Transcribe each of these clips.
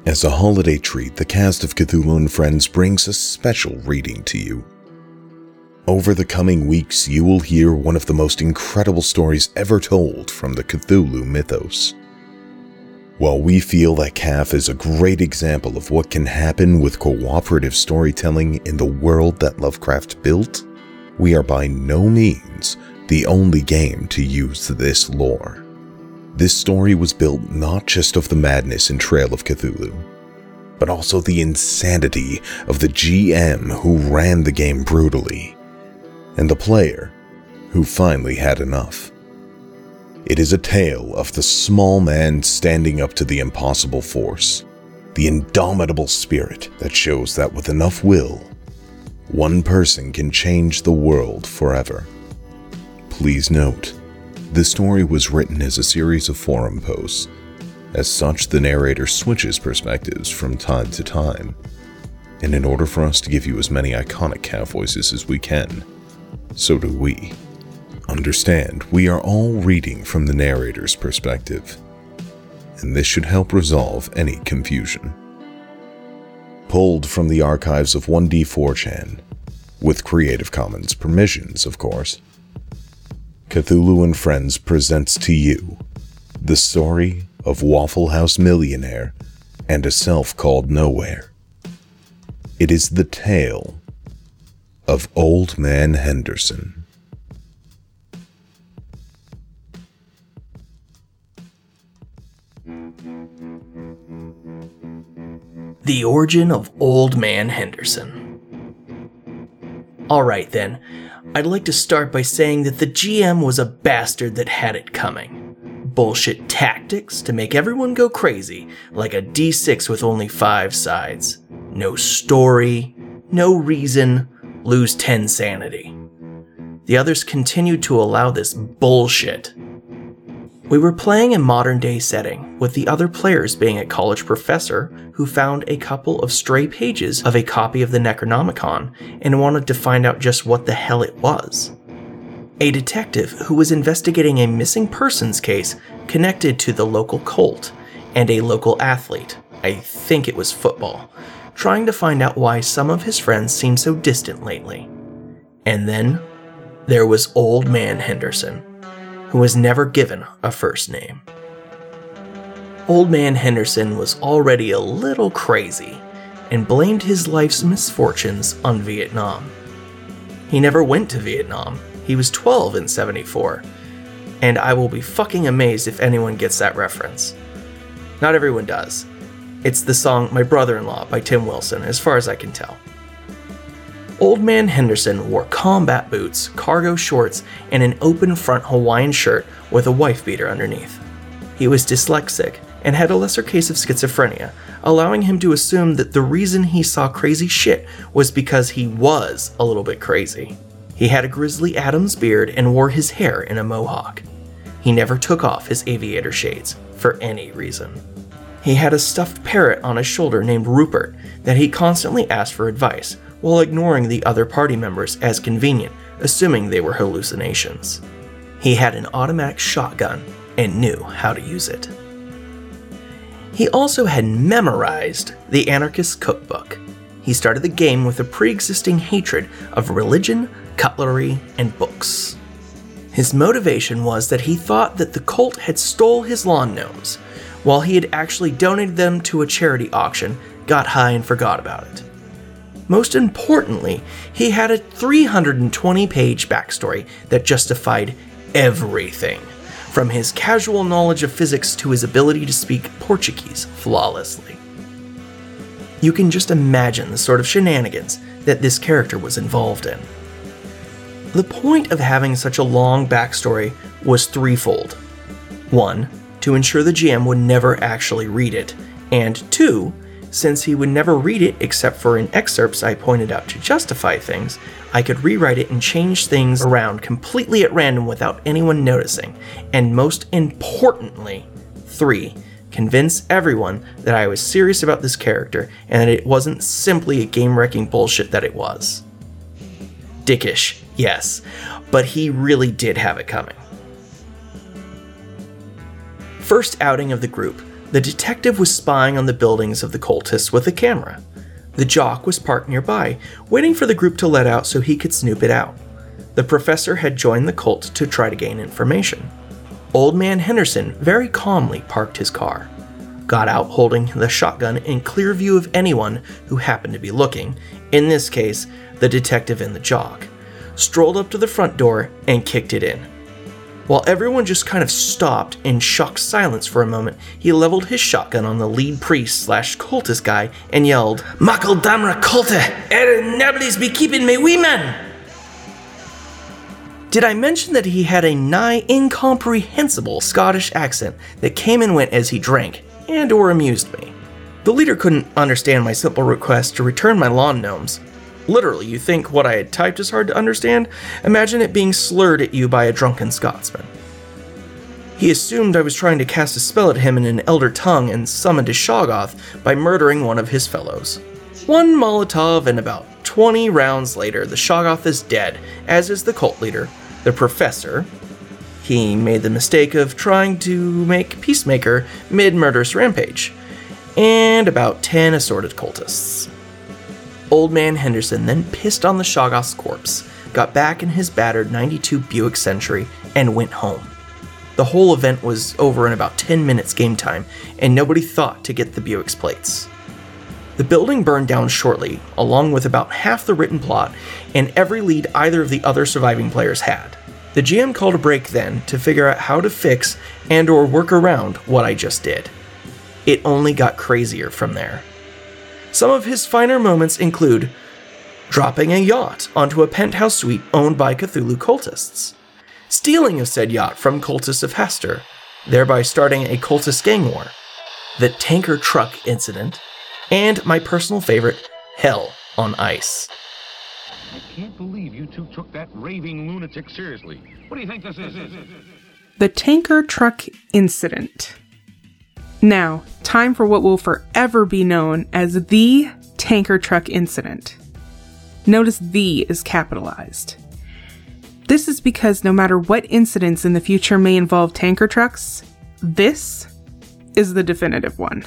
As a holiday treat, the cast of Cthulhu and Friends brings a special reading to you. Over the coming weeks, you will hear one of the most incredible stories ever told from the Cthulhu mythos. While we feel that CAF is a great example of what can happen with cooperative storytelling in the world that Lovecraft built, we are by no means the only game to use this lore. This story was built not just of the madness in Trail of Cthulhu, but also the insanity of the GM who ran the game brutally, and the player who finally had enough. It is a tale of the small man standing up to the impossible force, the indomitable spirit that shows that with enough will, one person can change the world forever. Please note, this story was written as a series of forum posts. As such, the narrator switches perspectives from time to time. And in order for us to give you as many iconic CAF voices as we can, so do we. Understand, we are all reading from the narrator's perspective, and this should help resolve any confusion. Pulled from the archives of 1D4chan, with Creative Commons permissions, of course, Cthulhu and Friends presents to you the story of Waffle House Millionaire and a Self Called Nowhere. It is the tale of Old Man Henderson. The origin of Old Man Henderson. Alright then, I'd like to start by saying that the GM was a bastard that had it coming. Bullshit tactics to make everyone go crazy, like a D6 with only 5 sides. No story, no reason, lose 10 sanity. The others continued to allow this bullshit. We were playing a modern day setting, with the other players being a college professor who found a couple of stray pages of a copy of the Necronomicon and wanted to find out just what the hell it was. A detective who was investigating a missing persons case connected to the local cult, and a local athlete, I think it was football, trying to find out why some of his friends seemed so distant lately. And then there was Old Man Henderson, who was never given a first name. Old Man Henderson was already a little crazy and blamed his life's misfortunes on Vietnam. He never went to Vietnam. He was 12 in '74, and I will be fucking amazed if anyone gets that reference. Not everyone does. It's the song My Brother-in-Law by Tim Wilson, as far as I can tell. Old Man Henderson wore combat boots, cargo shorts, and an open front Hawaiian shirt with a wife beater underneath. He was dyslexic and had a lesser case of schizophrenia, allowing him to assume that the reason he saw crazy shit was because he was a little bit crazy. He had a Grizzly Adams beard and wore his hair in a mohawk. He never took off his aviator shades, for any reason. He had a stuffed parrot on his shoulder named Rupert that he constantly asked for advice, while ignoring the other party members as convenient, assuming they were hallucinations. He had an automatic shotgun and knew how to use it. He also had memorized the Anarchist Cookbook. He started the game with a pre-existing hatred of religion, cutlery, and books. His motivation was that he thought that the cult had stole his lawn gnomes, while he had actually donated them to a charity auction, got high and forgot about it. Most importantly, he had a 320-page backstory that justified everything, from his casual knowledge of physics to his ability to speak Portuguese flawlessly. You can just imagine the sort of shenanigans that this character was involved in. The point of having such a long backstory was threefold. 1, to ensure the GM would never actually read it, and 2, since he would never read it except for in excerpts I pointed out to justify things, I could rewrite it and change things around completely at random without anyone noticing. And most importantly, 3, convince everyone that I was serious about this character and that it wasn't simply a game-wrecking bullshit that it was. Dickish, yes, but he really did have it coming. First outing of the group, The detective was spying on the buildings of the cultists with a camera. The jock was parked nearby, waiting for the group to let out so he could snoop it out. The professor had joined the cult to try to gain information. Old Man Henderson very calmly parked his car, got out holding the shotgun in clear view of anyone who happened to be looking, in this case, the detective and the jock, strolled up to the front door and kicked it in. While everyone just kind of stopped in shocked silence for a moment, he leveled his shotgun on the lead priest/cultist guy and yelled, "Makal damra culte, nablis be keeping me wee man!" Did I mention that he had a nigh incomprehensible Scottish accent that came and went as he drank, and or amused me? The leader couldn't understand my simple request to return my lawn gnomes. Literally, you think what I had typed is hard to understand? Imagine it being slurred at you by a drunken Scotsman. He assumed I was trying to cast a spell at him in an elder tongue and summoned a Shoggoth by murdering one of his fellows. One Molotov and about 20 rounds later, the Shoggoth is dead, as is the cult leader, the professor. He made the mistake of trying to make Peacemaker mid-murderous rampage, and about 10 assorted cultists. Old Man Henderson then pissed on the Shoggoth's corpse, got back in his battered 92 Buick Century, and went home. The whole event was over in about 10 minutes game time, and nobody thought to get the Buick's plates. The building burned down shortly, along with about half the written plot and every lead either of the other surviving players had. The GM called a break then to figure out how to fix and or work around what I just did. It only got crazier from there. Some of his finer moments include dropping a yacht onto a penthouse suite owned by Cthulhu cultists, stealing a said yacht from cultists of Hastur, thereby starting a cultist gang war, the tanker truck incident, and my personal favorite, Hell on Ice. I can't believe you two took that raving lunatic seriously. What do you think this is? The tanker truck incident. Now, time for what will forever be known as the tanker truck incident. Notice "the" is capitalized. This is because no matter what incidents in the future may involve tanker trucks, this is the definitive one.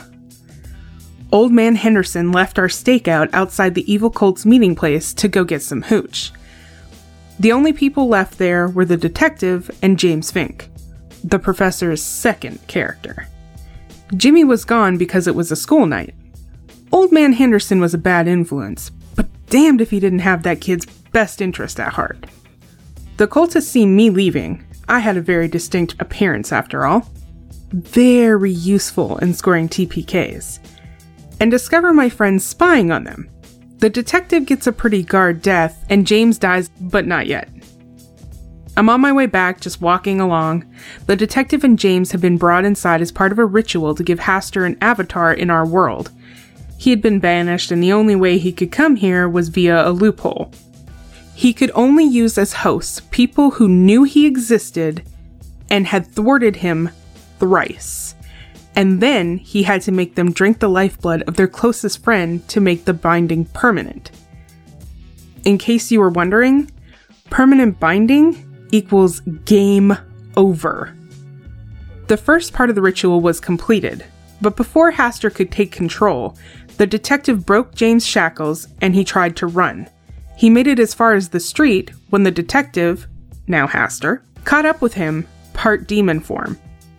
Old Man Henderson left our stakeout outside the evil cult's meeting place to go get some hooch. The only people left there were the detective and James Fink, the professor's second character. Jimmy was gone because it was a school night. Old Man Henderson was a bad influence, but damned if he didn't have that kid's best interest at heart. The cultists seen me leaving. I had a very distinct appearance after all. Very useful in scoring TPKs. And discover my friends spying on them. The detective gets a pretty guard death, and James dies, but not yet. I'm on my way back, just walking along. The detective and James have been brought inside as part of a ritual to give Hastur an avatar in our world. He had been banished, and the only way he could come here was via a loophole. He could only use as hosts people who knew he existed and had thwarted him thrice. And then he had to make them drink the lifeblood of their closest friend to make the binding permanent. In case you were wondering, permanent binding equals game over. The first part of the ritual was completed, but before Hastur could take control, the detective broke James' shackles and he tried to run. He made it as far as the street when the detective, now Hastur, caught up with him, part demon form.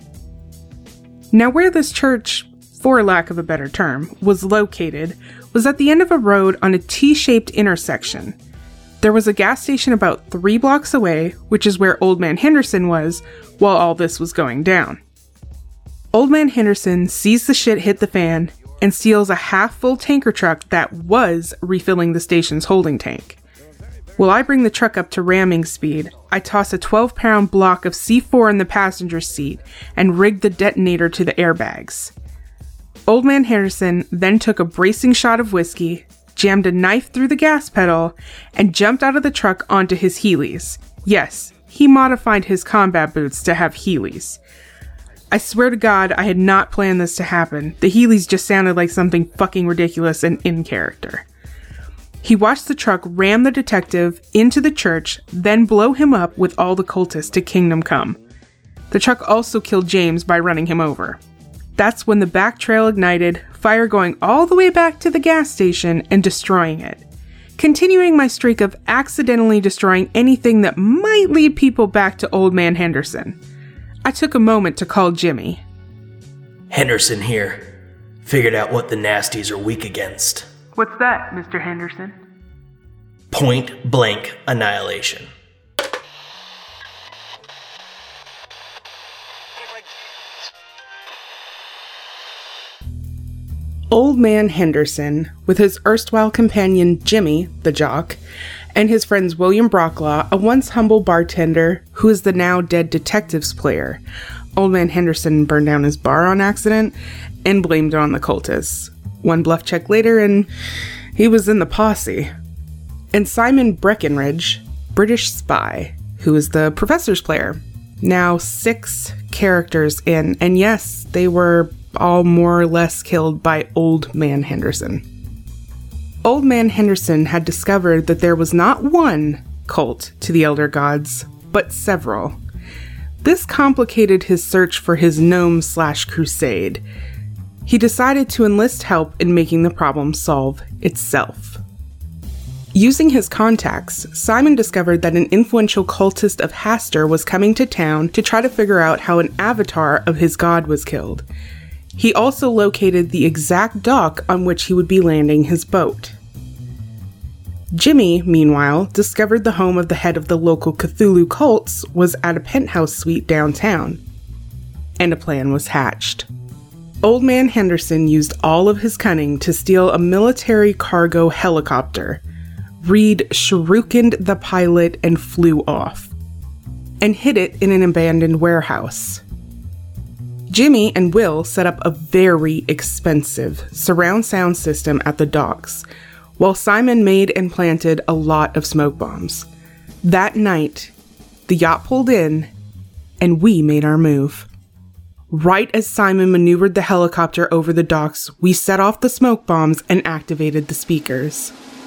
Now where this church, for lack of a better term, was located was at the end of a road on a T-shaped intersection. There was a gas station about 3 blocks away, which is where Old Man Henderson was while all this was going down. Old Man Henderson sees the shit hit the fan and steals a half-full tanker truck that was refilling the station's holding tank. While I bring the truck up to ramming speed, I toss a 12-pound block of C4 in the passenger seat and rig the detonator to the airbags. Old Man Henderson then took a bracing shot of whiskey, jammed a knife through the gas pedal, and jumped out of the truck onto his Heelys. Yes, he modified his combat boots to have Heelys. I swear to God, I had not planned this to happen. The Heelys just sounded like something fucking ridiculous and in character. He watched the truck ram the detective into the church, then blow him up with all the cultists to Kingdom Come. The truck also killed James by running him over. That's when the back trail ignited, fire going all the way back to the gas station and destroying it. Continuing my streak of accidentally destroying anything that might lead people back to Old Man Henderson. I took a moment to call Jimmy. Henderson here. Figured out what the nasties are weak against. What's that, Mr. Henderson? Point blank annihilation. Old Man Henderson, with his erstwhile companion Jimmy, the jock, and his friends William Brocklaw, a once humble bartender who is the now dead detectives player. Old Man Henderson burned down his bar on accident and blamed it on the cultists. One bluff check later and he was in the posse. And Simon Breckenridge, British spy, who is the professor's player. Now 6 characters in, and yes, they were all more or less killed by Old Man Henderson. Old Man Henderson had discovered that there was not one cult to the Elder Gods, but several. This complicated his search for his gnome/crusade. He decided to enlist help in making the problem solve itself. Using his contacts, Simon discovered that an influential cultist of Hastur was coming to town to try to figure out how an avatar of his god was killed. He also located the exact dock on which he would be landing his boat. Jimmy, meanwhile, discovered the home of the head of the local Cthulhu cults was at a penthouse suite downtown, and a plan was hatched. Old Man Henderson used all of his cunning to steal a military cargo helicopter. Reed shurikened the pilot and flew off, and hid it in an abandoned warehouse. Jimmy and Will set up a very expensive surround sound system at the docks, while Simon made and planted a lot of smoke bombs. That night, the yacht pulled in, and we made our move. Right as Simon maneuvered the helicopter over the docks, we set off the smoke bombs and activated the speakers.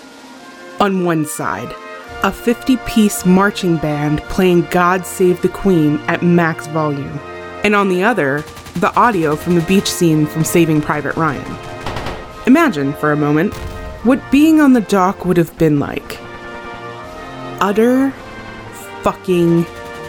On one side, a 50-piece marching band playing God Save the Queen at max volume. And on the other, the audio from the beach scene from Saving Private Ryan. Imagine, for a moment, what being on the dock would have been like. Utter fucking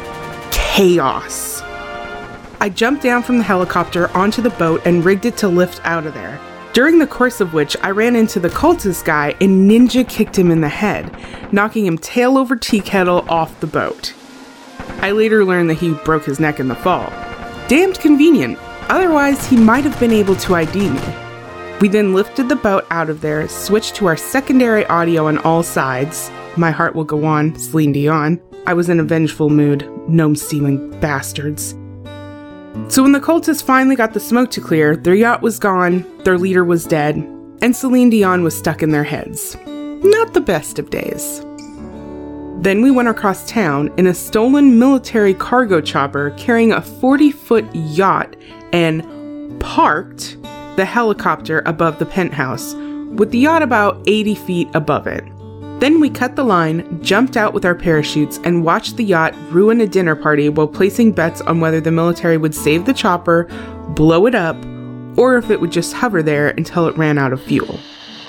chaos. I jumped down from the helicopter onto the boat and rigged it to lift out of there, during the course of which I ran into the cultist guy and ninja kicked him in the head, knocking him tail over tea kettle off the boat. I later learned that he broke his neck in the fall. Damned convenient, otherwise he might have been able to ID me. We then lifted the boat out of there, switched to our secondary audio on all sides. My heart will go on, Celine Dion. I was in a vengeful mood, gnome-stealing bastards. So when the cultists finally got the smoke to clear, their yacht was gone, their leader was dead, and Celine Dion was stuck in their heads. Not the best of days. Then we went across town in a stolen military cargo chopper carrying a 40-foot yacht and parked the helicopter above the penthouse, with the yacht about 80 feet above it. Then we cut the line, jumped out with our parachutes, and watched the yacht ruin a dinner party while placing bets on whether the military would save the chopper, blow it up, or if it would just hover there until it ran out of fuel.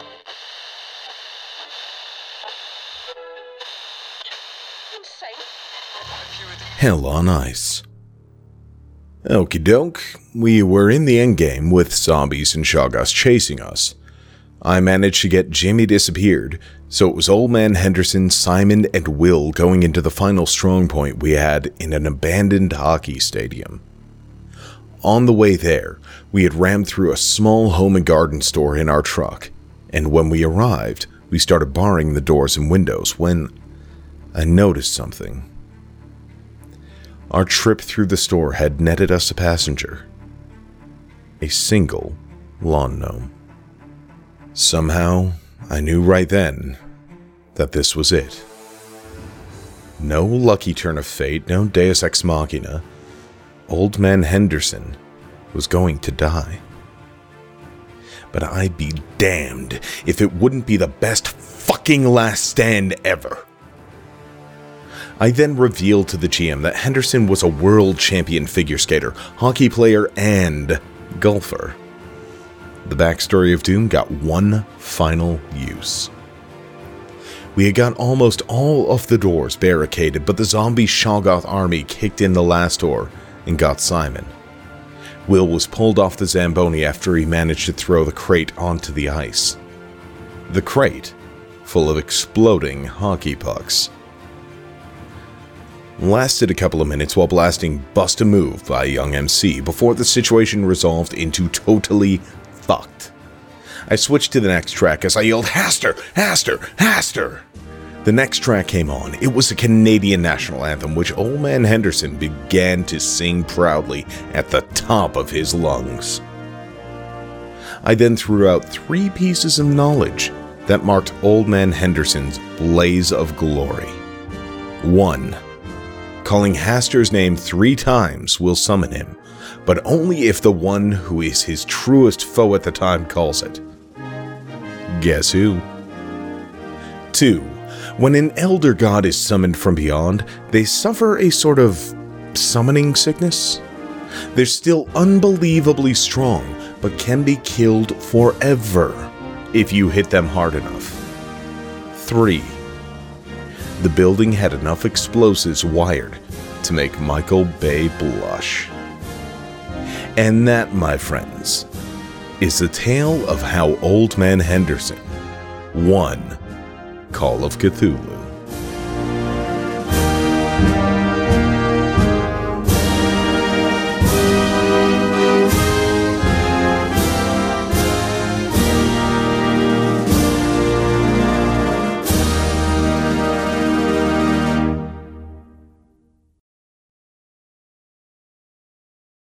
Hell on ice. Okie doke, we were in the endgame with zombies and Shoggoths chasing us. I managed to get Jimmy disappeared, so it was Old Man Henderson, Simon, and Will going into the final strong point we had in an abandoned hockey stadium. On the way there, we had rammed through a small home and garden store in our truck, and when we arrived, we started barring the doors and windows when I noticed something. Our trip through the store had netted us a passenger. A single lawn gnome. Somehow, I knew right then that this was it. No lucky turn of fate, no deus ex machina. Old Man Henderson was going to die. But I'd be damned if it wouldn't be the best fucking last stand ever. I then revealed to the GM that Henderson was a world champion figure skater, hockey player, and Golfer. The backstory of Doom got one final use. We had got almost all of the doors barricaded, but the zombie Shoggoth army kicked in the last door and got Simon. Will was pulled off the Zamboni after he managed to throw the crate onto the ice. The crate, full of exploding hockey pucks. Lasted a couple of minutes while blasting Bust a Move by Young MC before the situation resolved into totally fucked. I switched to the next track as I yelled, "Haster! Haster! Haster!" The next track came on. It was a Canadian national anthem which Old Man Henderson began to sing proudly at the top of his lungs. I then threw out 3 pieces of knowledge that marked Old Man Henderson's blaze of glory. 1. Calling Haster's name 3 times will summon him, but only if the one who is his truest foe at the time calls it. Guess who? 2. When an elder god is summoned from beyond, they suffer a sort of summoning sickness. They're still unbelievably strong, but can be killed forever if you hit them hard enough. 3. The building had enough explosives wired to make Michael Bay blush. And that, my friends, is the tale of how Old Man Henderson won Call of Cthulhu.